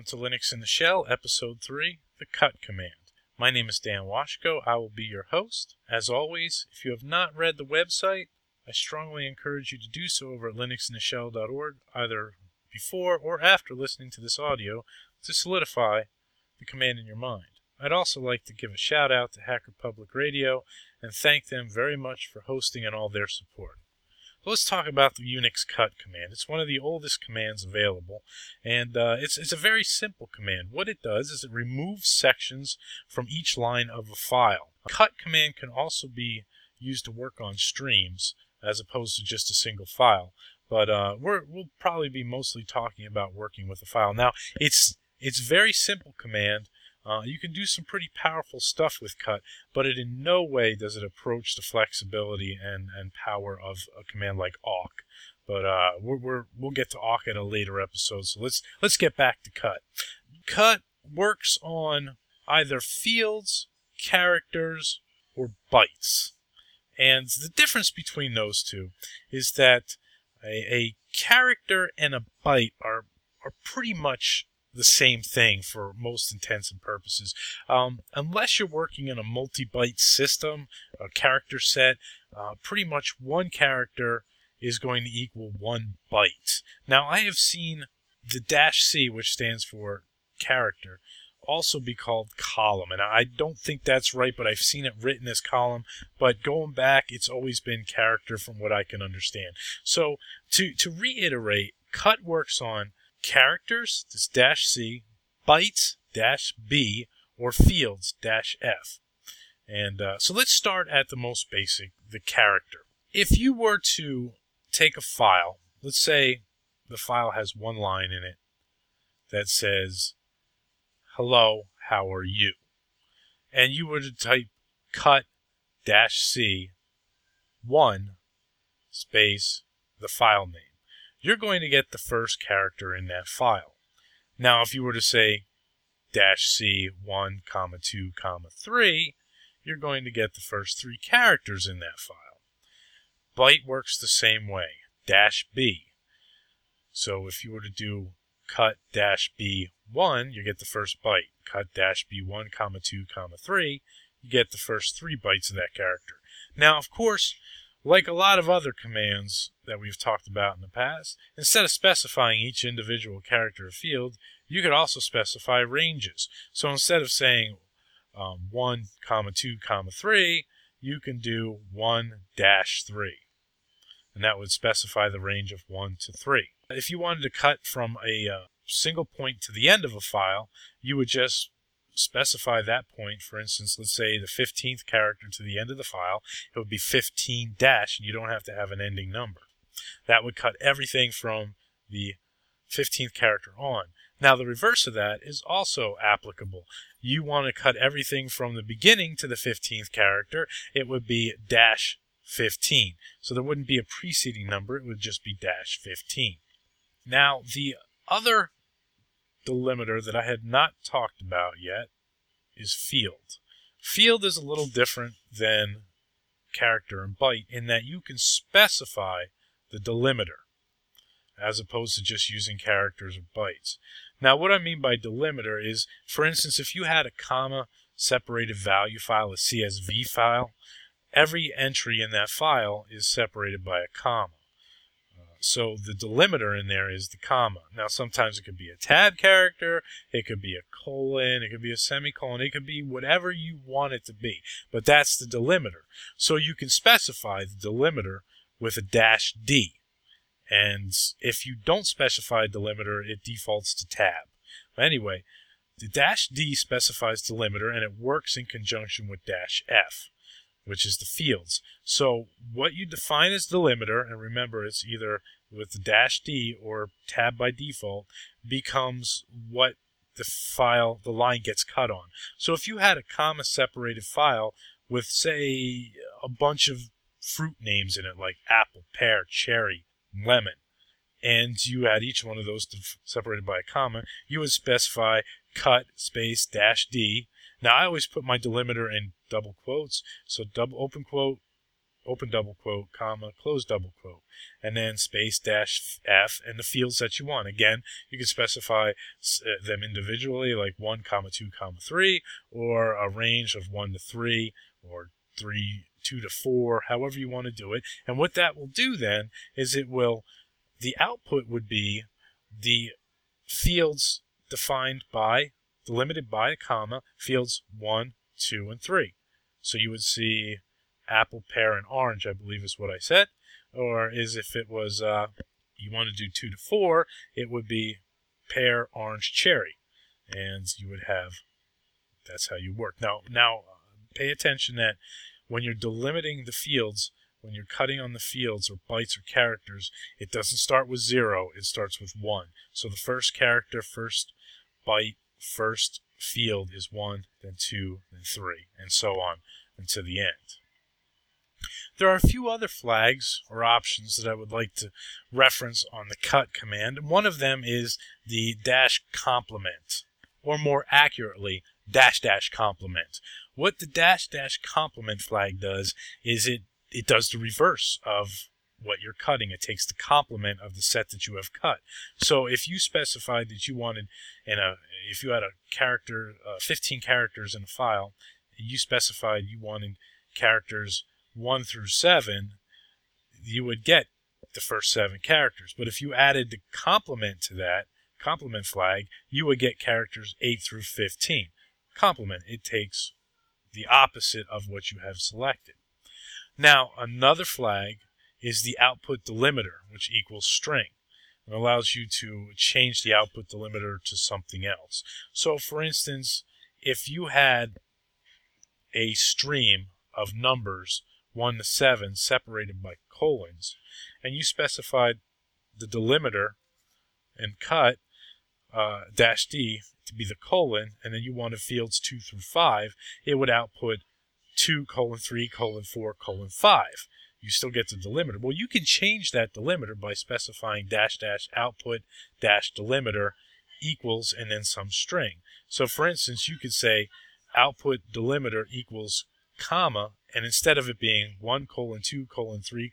to Linux in the Shell, Episode 3, the cut command. My name is Dan Washko. I will be your host. As always, if you have not read the website, I strongly encourage you to do so over at linuxintheshell.org, either before or after listening to this audio, to solidify the command in your mind. I'd also like to give a shout out to Hacker Public Radio and thank them very much for hosting and all their support. So let's talk about the Unix cut command. It's one of the oldest commands available, and it's a very simple command. What it does is it removes sections from each line of a file. A cut command can also be used to work on streams as opposed to just a single file, but we'll probably be mostly talking about working with a file. Now, it's very simple command. You can do some pretty powerful stuff with cut, but it in no way does it approach the flexibility and power of a command like awk. But we'll get to awk at a later episode, so let's get back to cut. Cut works on either fields, characters, or bytes. And the difference between those two is that a character and a byte are pretty much the same thing for most intents and purposes. Unless you're working in a multi-byte system, a character set, pretty much one character is going to equal one byte. Now, I have seen the -C, which stands for character, also be called column, and I don't think that's right, but I've seen it written as column, but going back, it's always been character from what I can understand. So, to reiterate, cut works on characters, this -C, bytes, -B, or fields, -F. And so let's start at the most basic, the character. If you were to take a file, let's say the file has one line in it that says, "Hello, how are you?" And you were to type cut -C 1 space the file name. You're going to get the first character in that file. Now, if you were to say -C 1, 2, 3, you're going to get the first three characters in that file. Byte works the same way, -B. So if you were to do cut -B1, you get the first byte. Cut -B1, 2, 3, you get the first 3 bytes of that character. Now, of course, like a lot of other commands that we've talked about in the past, instead of specifying each individual character or field, you could also specify ranges. So instead of saying 1, 2, 3, you can do 1-3. And that would specify the range of 1 to 3. If you wanted to cut from a single point to the end of a file, you would just specify that point. For instance, let's say the 15th character to the end of the file, it would be 15 dash, and you don't have to have an ending number. That would cut everything from the 15th character on. Now, the reverse of that is also applicable. You want to cut everything from the beginning to the 15th character, it would be -15. So there wouldn't be a preceding number, it would just be -15. Now, the other delimiter that I had not talked about yet is field. Field is a little different than character and byte in that you can specify the delimiter as opposed to just using characters or bytes. Now, what I mean by delimiter is, for instance, if you had a comma separated value file, a CSV file, every entry in that file is separated by a comma. So the delimiter in there is the comma. Now, sometimes it could be a tab character, it could be a colon, it could be a semicolon, it could be whatever you want it to be. But that's the delimiter. So you can specify the delimiter with a -D. And if you don't specify a delimiter, it defaults to tab. But anyway, the -D specifies delimiter, and it works in conjunction with -F, which is the fields. So what you define as delimiter, and remember it's either with the -D or tab by default, becomes what the line gets cut on. So if you had a comma separated file with, say, a bunch of fruit names in it, like apple, pear, cherry, lemon, and you had each one of those separated by a comma, you would specify cut space -D. Now, I always put my delimiter in double quotes, so open quote, open double quote, comma, close double quote, and then space dash F and the fields that you want. Again, you can specify them individually, like 1, comma 2, comma 3, or a range of 1 to 3, or 2 to 4, however you want to do it. And what that will do then is the output would be the fields delimited by a comma, fields 1, 2, and 3. So you would see apple, pear, and orange, I believe is what I said. Or if it was you want to do 2 to 4, it would be pear, orange, cherry. And you would have, that's how you work. Now, pay attention that when you're delimiting the fields, when you're cutting on the fields or bytes or characters, it doesn't start with 0, it starts with 1. So the first character, first byte, first field is 1, then 2, then 3, and so on until the end. There are a few other flags or options that I would like to reference on the cut command. One of them is the dash complement, or more accurately, dash dash complement. What the dash dash complement flag does is it does the reverse of what you're cutting. It takes the complement of the set that you have cut. So if you specified that you wanted, if you had a character, 15 characters in a file, you specified you wanted characters 1 through 7, you would get the first 7 characters. But if you added the complement to that, complement flag, you would get characters 8 through 15. Complement, it takes the opposite of what you have selected. Now, another flag is the output delimiter, which equals string. It allows you to change the output delimiter to something else. So, for instance, if you had a stream of numbers 1 to 7 separated by colons, and you specified the delimiter and cut dash D to be the colon, and then you wanted fields 2 through 5, it would output 2, 3, 4, 5. You still get the delimiter. Well, you can change that delimiter by specifying dash dash output dash delimiter equals and then some string. So, for instance, you could say output delimiter equals comma, and instead of it being 1, 2, 3,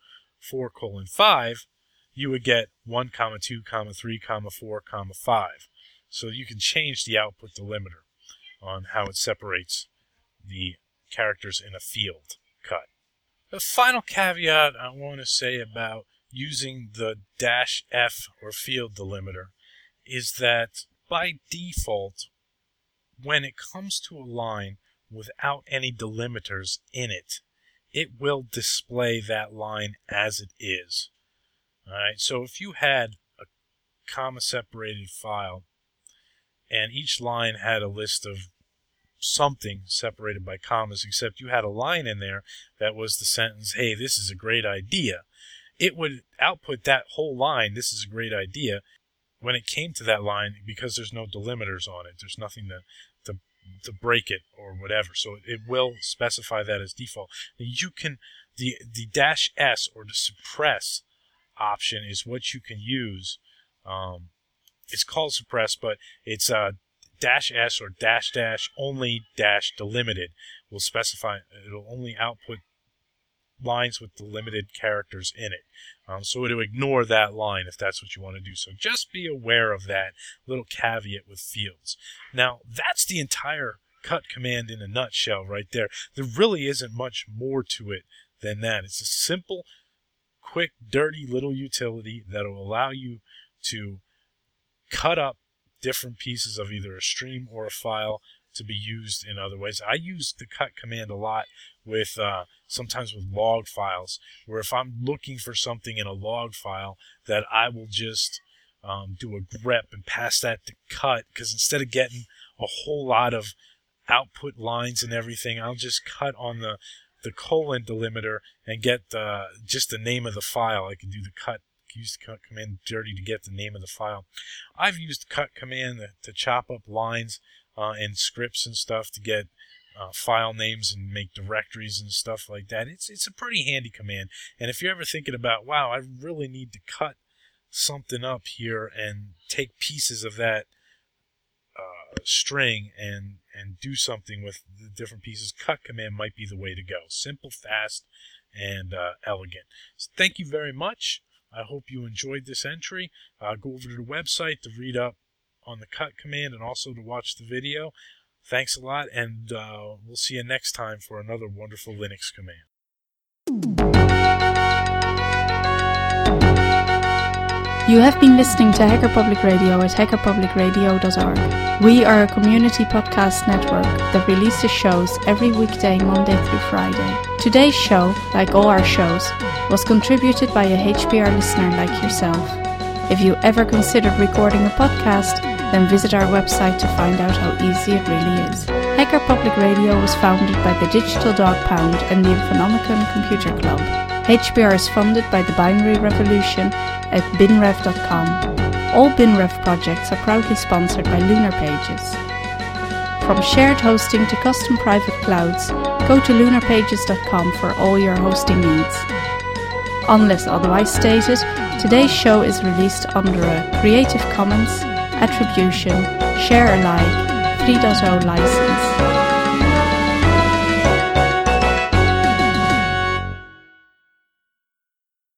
4, 5, you would get 1, 2, 3, 4, 5. So you can change the output delimiter on how it separates the characters in a field cut. The final caveat I want to say about using the dash F or field delimiter is that by default, when it comes to a line without any delimiters in it, it will display that line as it is. Alright, so if you had a comma-separated file and each line had a list of something separated by commas, except you had a line in there that was the sentence, hey, this is a great idea, it would output that whole line, this is a great idea, when it came to that line, because there's no delimiters on it. There's nothing to break it or whatever. So it will specify that as default. You can, the dash S or the suppress option is what you can use. It's called suppress, but it's dash S or dash dash only dash delimited will specify, it'll only output lines with delimited characters in it. So it'll ignore that line if that's what you want to do. So just be aware of that little caveat with fields. Now, that's the entire cut command in a nutshell right there. There really isn't much more to it than that. It's a simple, quick, dirty little utility that will allow you to cut up different pieces of either a stream or a file to be used in other ways. I use the cut command a lot with sometimes with log files, where if I'm looking for something in a log file, that I will just do a grep and pass that to cut, because instead of getting a whole lot of output lines and everything, I'll just cut on the colon delimiter and get just the name of the file. I can do use the cut command dirty to get the name of the file. I've used the cut command to chop up lines and scripts and stuff to get file names and make directories and stuff like that. It's a pretty handy command. And if you're ever thinking about, wow, I really need to cut something up here and take pieces of that string and do something with the different pieces, cut command might be the way to go. Simple, fast, and elegant. So thank you very much. I hope you enjoyed this entry. Go over to the website to read up on the cut command and also to watch the video. Thanks a lot, and we'll see you next time for another wonderful Linux command. You have been listening to Hacker Public Radio at hackerpublicradio.org. We are a community podcast network that releases shows every weekday, Monday through Friday. Today's show, like all our shows, was contributed by a HPR listener like yourself. If you ever considered recording a podcast, then visit our website to find out how easy it really is. Hacker Public Radio was founded by the Digital Dog Pound and the Infonomicon Computer Club. HPR is funded by the Binary Revolution at binrev.com. All BinRev projects are proudly sponsored by Lunar Pages. From shared hosting to custom private clouds, go to lunarpages.com for all your hosting needs. Unless otherwise stated, today's show is released under a Creative Commons Attribution Share Alike 3.0 license.